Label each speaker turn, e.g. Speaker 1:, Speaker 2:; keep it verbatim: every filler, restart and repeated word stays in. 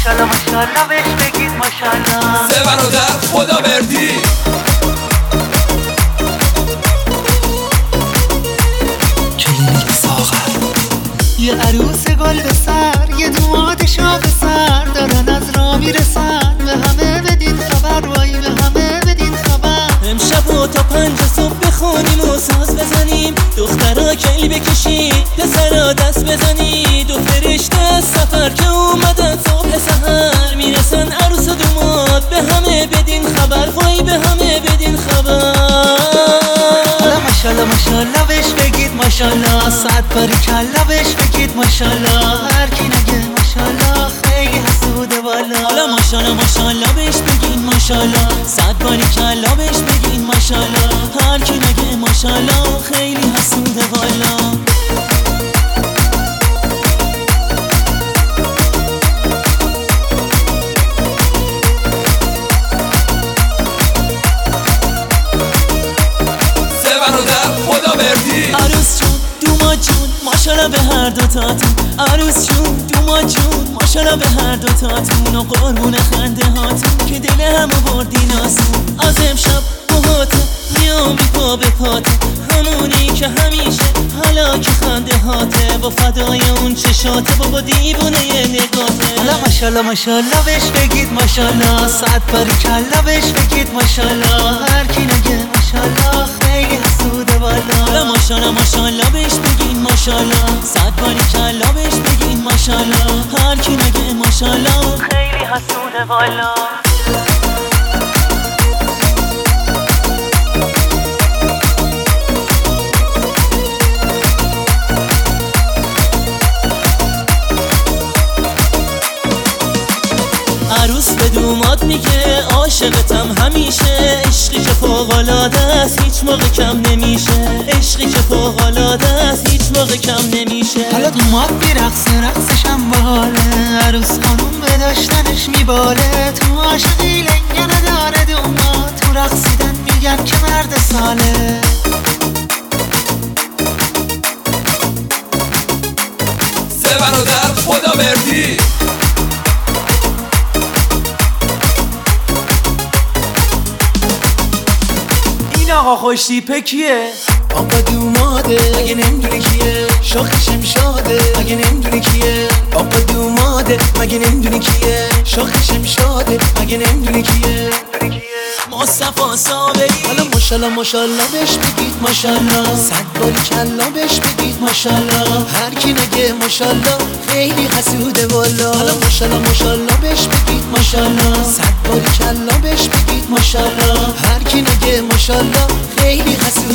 Speaker 1: ماشالله ماشالله بهش بگید ماشالله.
Speaker 2: سه برادر خداوردی
Speaker 3: کلینیک ساغر.
Speaker 1: یه عروس گل به سر، یه دوماد شاخ سر، دارن از راه میرسن، به همه بدین خبر، وای به همه بدین خبر.
Speaker 3: امشب و تا پنج صبح بخونیم و ساز بزنیم، دخترها کلی بکشید، پسرها دست بزنید، دو فرشته از سفر که اومدن صبح سحر، میرسن عروس و دوماد، به همه بدین خبر، وای به همه بدین خبر.
Speaker 1: حالا ماشالله ماشالله بهش بگید ماشالله، صد باری کلا بهش بگید ماشالله. هر کی نگه ماشالله خیلی حسوده والا.
Speaker 3: حالا ماشالله ماشالله بهش بگین ماشالله، صد باری کلا بهش بگین ماشالله. هر کی نگه ماشالله خیلی حسوده والا. عروس جون دوماد جون ماشالله به هر دوتاتون، عروس جون دوماد جون ماشالله به هر دوتاتون، و قربون خنده هاتون که دل همو بردین آسون. از امشب باهاته میام بی پا به پاته، همونی که همیشه حالا که خنده هاته، با فدای اون چشاته، بابا دیوونه یه نگاته.
Speaker 1: حالا ماشالله ماشالله بهش بگید ماشالله، صد باری کلا بهش بگید ماشالله. هر کی نگه ماشالله خیلی حسوده والا.
Speaker 3: حالا ماشالله ماشالله بهش بگین ماشالله، صد باری کلا بهش بگین ماشالله. هر کی نگه ماشالله
Speaker 1: خیلی حسوده والا.
Speaker 3: عروس به دوماد میگه عاشقتم همیشه، عشقی که فوق‌العاده است هیچ موقع کم نمیشه، عشقی که فوق‌العاده است هیچ موقع کم نمیشه.
Speaker 1: حالا دوماد میرقصه رقصش هم باله، عروس خانوم به داشتنش میباله، تو عاشقی لنگه نداره دوماد، تو رقصیدن میگن که مرد ساله.
Speaker 2: سه برادر خداوردی
Speaker 3: آقا خوش تیپه کیه؟
Speaker 1: آقا دوماده اگه نمیدونی کیه، شاخ شمشاده اگه نمیدونی کیه. آقا دوماده مگه نمیدونی کیه، شاخ شمشاده مگه نمیدونی کیه.
Speaker 3: مصطفی صابری.
Speaker 1: حالا ماشالله ماشالله بهش بگید ماشالله، صد باری کلا بهش بگید ماشالله. هر کی نگه ماشالله خیلی حسوده والا. حالا ماشالله ماشالله بهش بگید ماشالله، صد باری کلا بهش بگید ماشالله. هر کی نگه ماشالله خیلی حسوده